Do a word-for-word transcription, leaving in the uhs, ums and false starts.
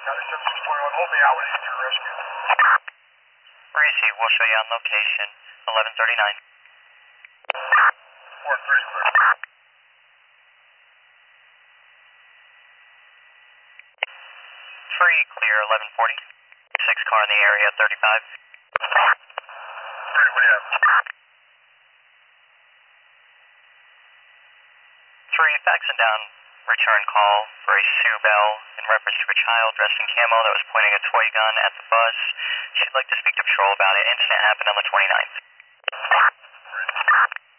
Hold me out, we need your rescue. Breezy, we'll show you on location, eleven thirty-nine. four three, clear. Free, clear, eleven forty. Six car in the area, thirty-five. Ready, what do you have? Three, faxing down return call for a Sue Bell in reference to a child dressed in camo that was pointing a toy gun at the bus. She'd like to speak to patrol about it. Incident happened on the twenty-ninth. Ready.